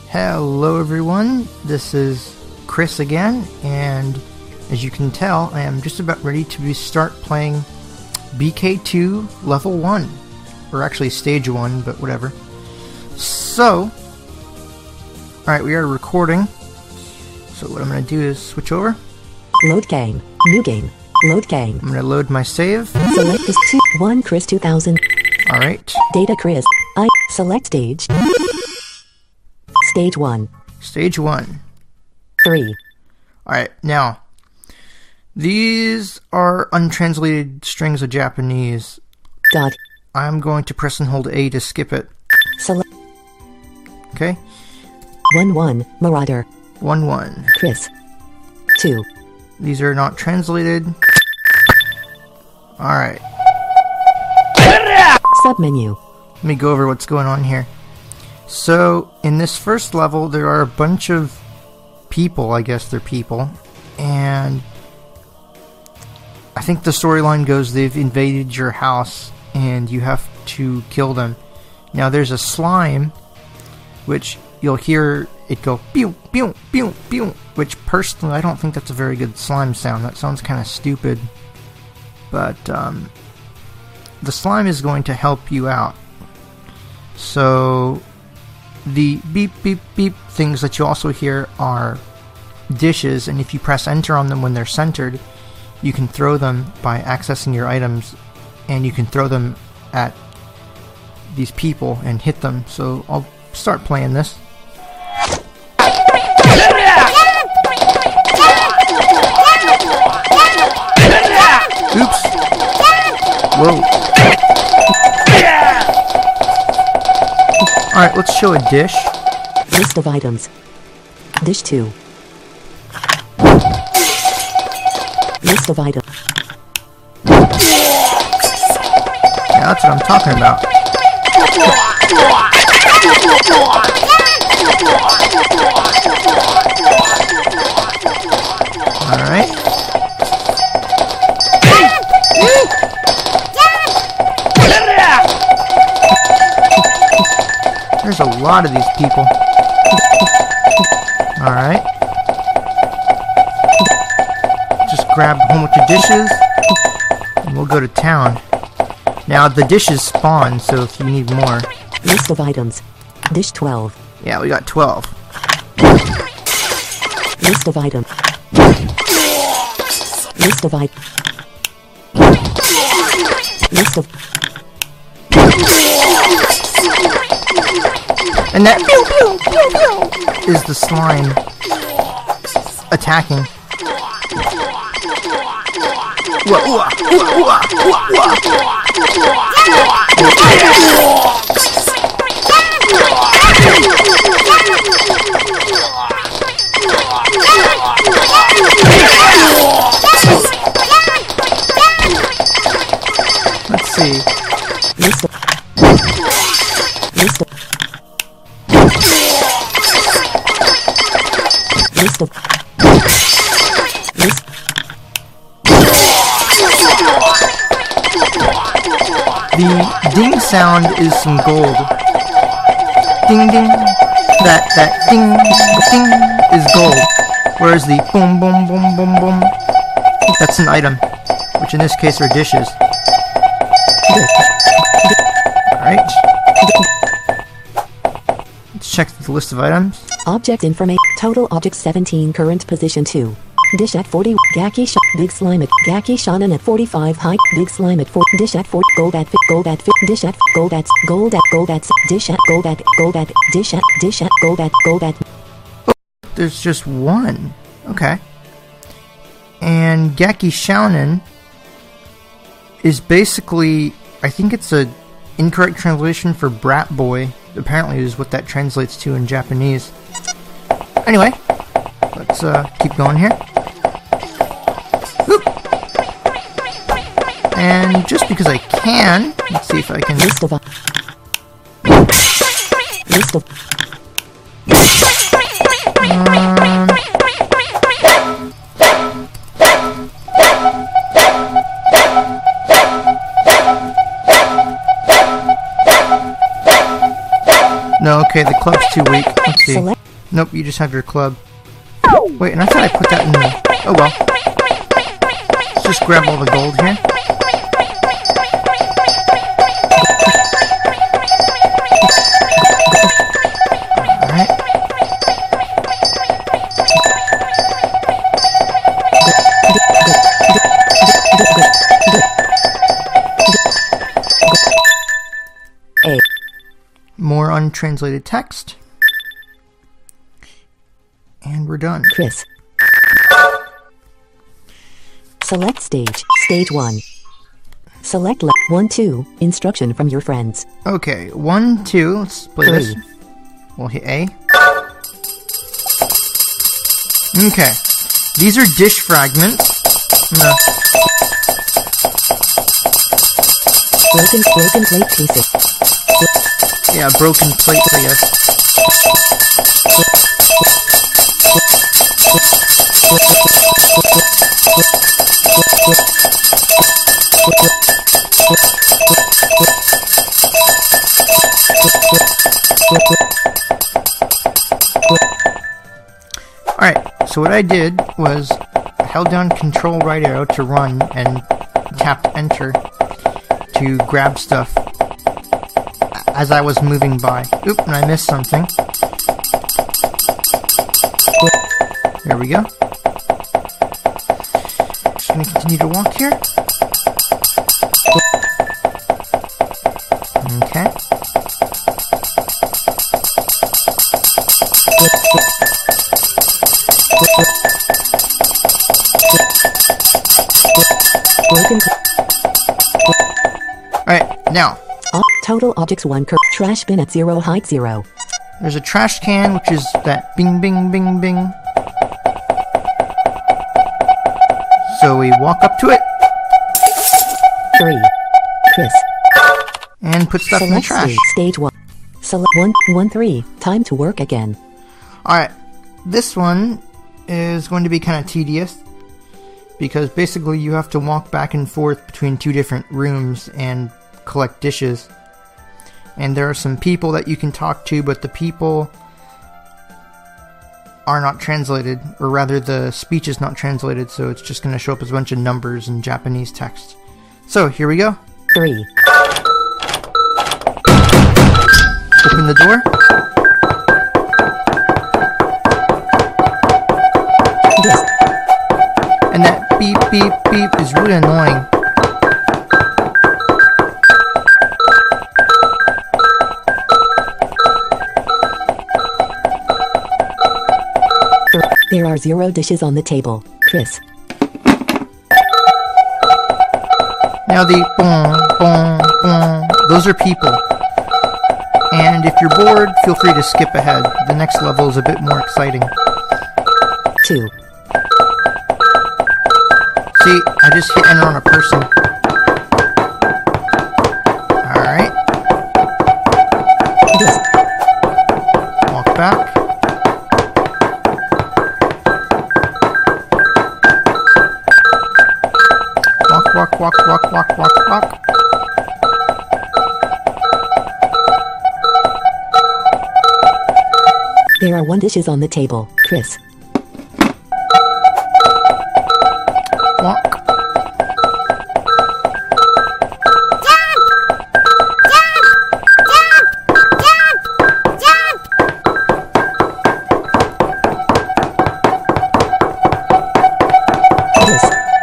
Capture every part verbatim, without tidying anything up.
Hello everyone, this is Chris again, and as you can tell, I am just about ready to start playing B K two Level one, or actually Stage one, but whatever. So, alright, we are recording, so what I'm going to do is switch over. Load game, new game, load game. I'm going to load my save. Select this two, one Chris two thousand. Alright. Data Chris, I, select stage. Stage one. Stage one. three. Alright, now, these are untranslated strings of Japanese. Dot. I'm going to press and hold A to skip it. Select. Okay? one one, Marauder. one one. Chris. two. These are not translated. Alright. Submenu. Let me go over what's going on here. So, in this first level, there are a bunch of people, I guess they're people, and I think the storyline goes they've invaded your house and you have to kill them. Now, there's a slime, which you'll hear it go pew, pew, pew, pew, which personally, I don't think that's a very good slime sound. That sounds kind of stupid. But, um, the slime is going to help you out. So, the beep, beep, beep things that you also hear are dishes, and if you press enter on them when they're centered, you can throw them by accessing your items, and you can throw them at these people and hit them. So I'll start playing this. Oops. Whoa. Alright, let's show a dish. List of items. Dish two. List of items. Yeah, that's what I'm talking about. Alright. There's a lot of these people. Alright. Just grab a whole bunch of dishes, and we'll go to town. Now, the dishes spawn, so if you need more. List of items. Dish twelve. Yeah, we got twelve. List of items. List of items. List of. And that pew, pew, pew, pew, is the slime attacking. Wah, wah, wah, wah, wah, wah. Let's see. List of. List of. List of. List. The ding sound is some gold. Ding ding. That that ding ding is gold. Whereas the boom boom boom boom boom, that's an item, which in this case are dishes. Alright. Let's check the list of items. Object information. Total objects seventeen. Current position two. Dish at forty. Gaki sh Big slime at Gaki Shanan at forty-five. Height. Big slime at four. Dish at four. Gold at fit. Gold at fit. Dish at gold at gold at gold at dish at gold at gold at dish at dish at gold at gold at. Oh, there's just one. Okay. And Gaki Shounen is basically, I think it's a incorrect translation for brat boy. Apparently is what that translates to in Japanese. Anyway, let's uh, keep going here. Oop. And just because I can, let's see if I can. List of. List of. Um, No, okay, the club's too weak. Let's see. Select Nope, you just have your club. Wait, and I thought I put that in the... Oh well. Let's just grab all the gold here. Alright. A. More untranslated text. And we're done. Chris. Select stage. Stage one. Select le- one, two. Instruction from your friends. Okay, one, two. Let's play Three. this. We'll hit A. Okay. These are dish fragments. I'm gonna Broken, broken plate pieces. Yeah, broken plates, I guess. Alright, so what I did was I held down control right arrow to run and tapped enter to grab stuff as I was moving by. Oop, and I missed something. There we go. Just gonna continue to walk here. Okay. Broken. Alright, now, Op- total objects one. Cur- trash bin at zero. Height zero. there's a trash can, which is that bing, bing, bing, bing. So we walk up to it Three. Chris. and put stuff in the Select trash. stage. Stage one. Select one, one, three. Time to work again. Alright, this one is going to be kind of tedious because basically you have to walk back and forth between two different rooms and collect dishes. And there are some people that you can talk to, but the people are not translated, or rather the speech is not translated, so it's just going to show up as a bunch of numbers in Japanese text. So here we go. Three. Open the door. This. And that beep, beep, beep is really annoying. There are zero dishes on the table. Chris. Now the boom, boom, boom, those are people. And if you're bored, feel free to skip ahead. The next level is a bit more exciting. Two. See, I just hit enter on a person. Alright, This. walk back. Walk, walk, walk, walk, walk, walk, walk. There are one dishes on the table. Chris. Walk. This.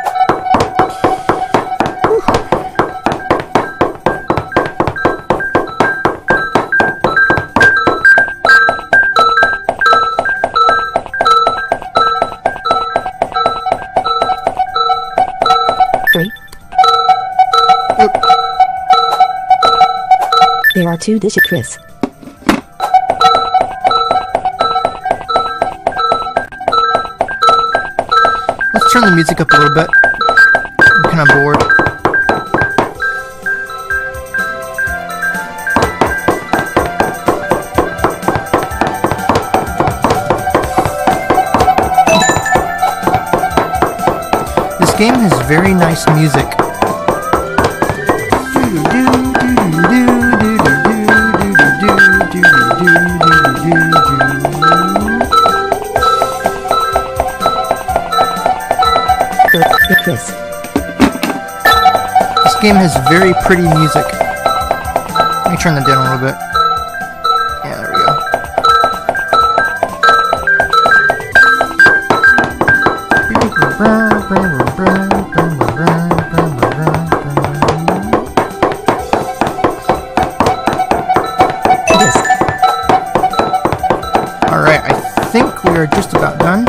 Three. Oop. There are two dishes. Chris. Let's turn the music up a little bit. I'm kind of bored. This game has very nice music. game has very pretty music. Let me turn that down a little bit. Yeah, there we go. Alright, I think we are just about done.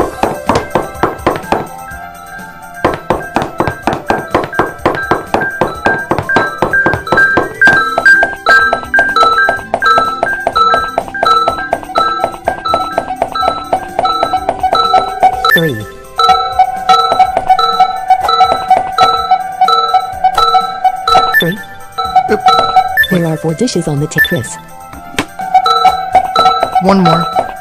Three. Three. Oop. There are four dishes on the table. Chris. One more.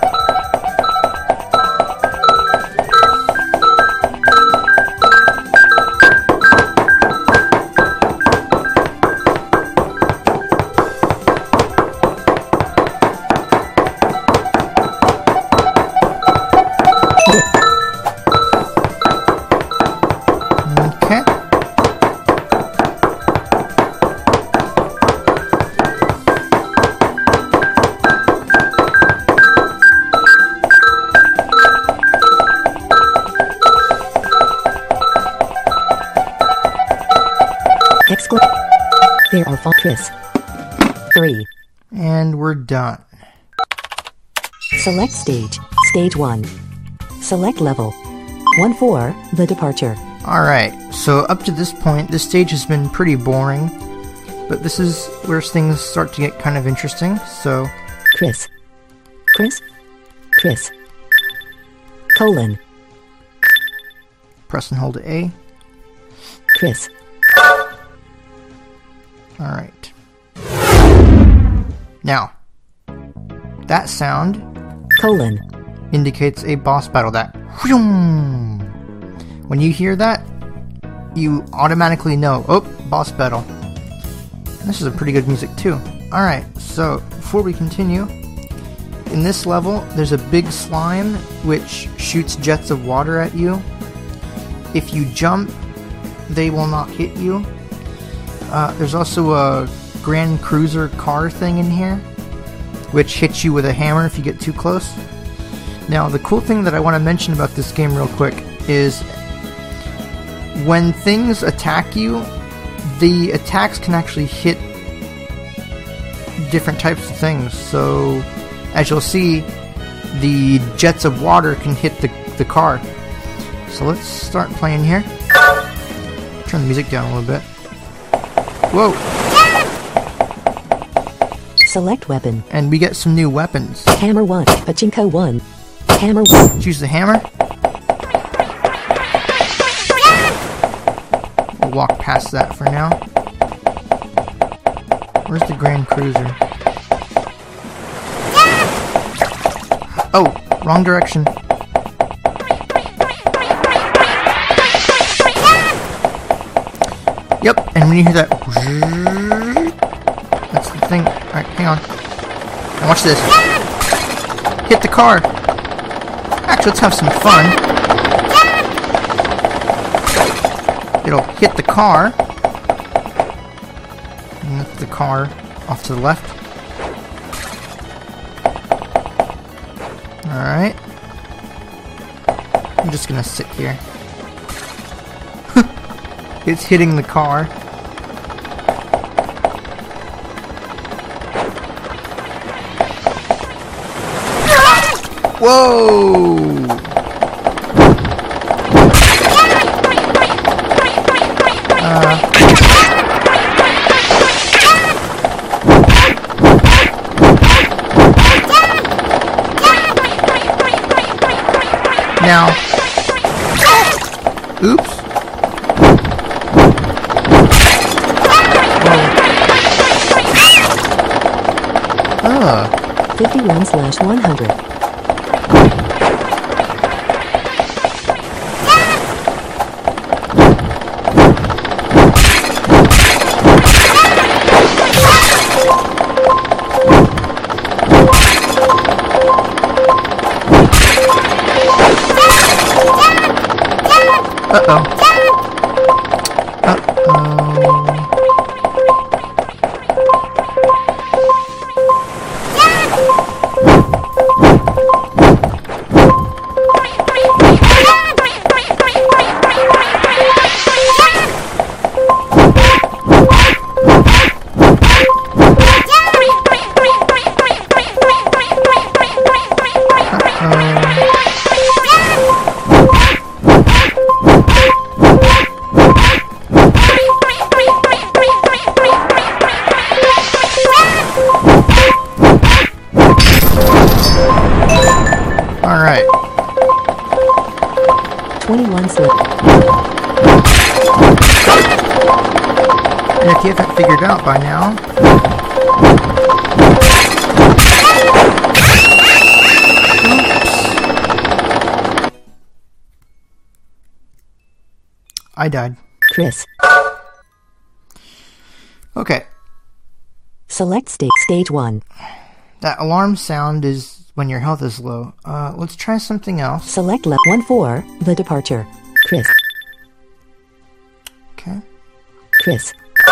Okay. Excla- There are five. Chris. Three. And we're done. Select stage. Stage one. Select level. one four. The departure. Alright, so up to this point, this stage has been pretty boring, but this is where things start to get kind of interesting, so... Chris. Chris. Chris. Colon. Press and hold A. Chris. Alright. Now, that sound Colon. indicates a boss battle. That whoom. When you hear that, you automatically know, oh, boss battle. And this is a pretty good music too. Alright, so before we continue, in this level, there's a big slime which shoots jets of water at you. If you jump, they will not hit you. Uh, there's also a Grand Cruiser car thing in here, which hits you with a hammer if you get too close. Now, the cool thing that I want to mention about this game real quick is when things attack you, the attacks can actually hit different types of things. So, as you'll see, the jets of water can hit the, the car. So let's start playing here. Turn the music down a little bit. Whoa! Select weapon. And we get some new weapons. Hammer one. Pachinko one. Hammer one. Choose the hammer. We'll walk past that for now. Where's the Grand Cruiser? Oh, wrong direction. Yep, and when you hear that, that's the thing. Alright, hang on. Now watch this. Hit the car. Actually, let's have some fun. It'll hit the car. And that's the car off to the left. Alright. I'm just gonna sit here. It's hitting the car. Whoa! Uh. Now. Oops. Uh. fifty-one slash one hundred. Uh-oh. Uh-oh. one slip. And if you haven't figured out by now, I died. Chris. Okay. Select stage stage one. That alarm sound is when your health is low. Uh, let's try something else. Select left one four. The departure. Chris. Okay. Chris.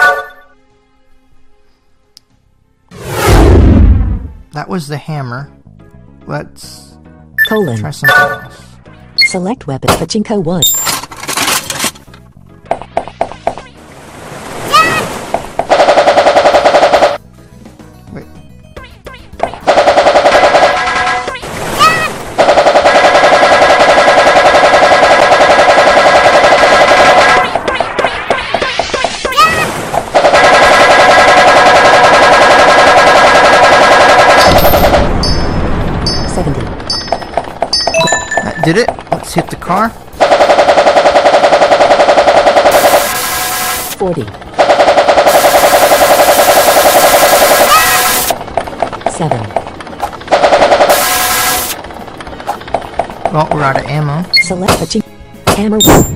That was the hammer. Let's Colon. try something else. Select weapon. Pachinko one. Wait. seventy. That did it. Let's hit the car. forty. seven. Well, we're out of ammo. Select Pachinko. Hammer one.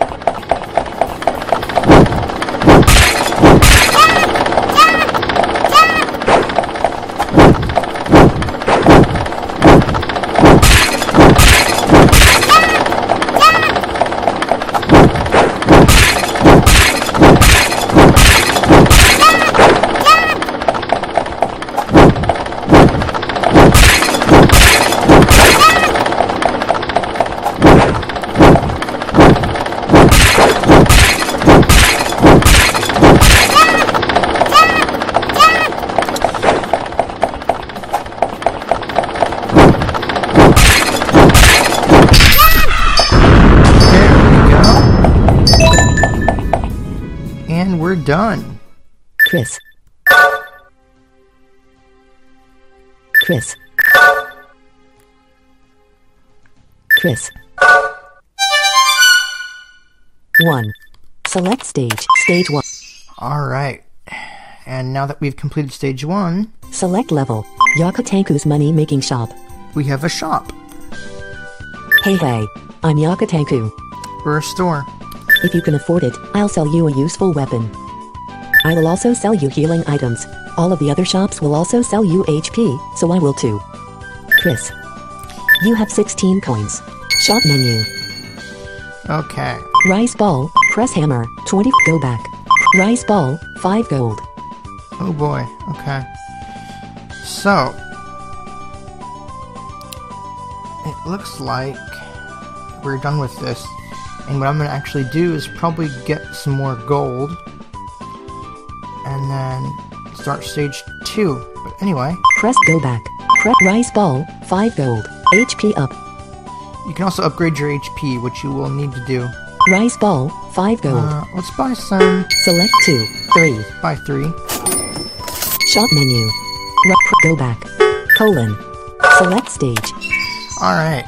And we're done. Chris. Chris. Chris. one. Select stage. Stage one. Alright. And now that we've completed stage one, Select level. Yakutanku's money making shop. we have a shop. Hey hey. I'm Yakutanku. We're a store. If you can afford it, I'll sell you a useful weapon. I will also sell you healing items. All of the other shops will also sell you H P, so I will too. Chris. You have sixteen coins. Shop menu. Okay. Rice ball, press hammer, twenty. Go back. Rice ball, five gold. Oh boy. Okay. So, it looks like we're done with this. And what I'm going to actually do is probably get some more gold. And then start stage two. But anyway, Press go back. Press rice ball, five gold. H P up. you can also upgrade your H P, which you will need to do. Rice ball, five gold. Uh, let's buy some. Select two, three. Buy three. Shop menu. Ru- Go back. Colon. Select stage. Alright.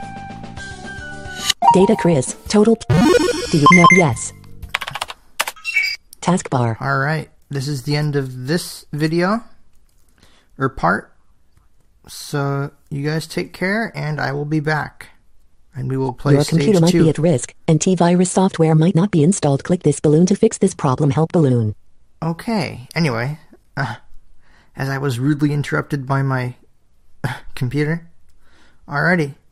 Data Chris. Total. Do you know? Yes. Taskbar. Alright. This is the end of this video. Or part. So, you guys take care, and I will be back. And we will play Your stage computer might two. be at risk, antivirus software might not be installed. Click this balloon to fix this problem. Help balloon. Okay. Anyway, uh, as I was rudely interrupted by my uh, computer. Alrighty.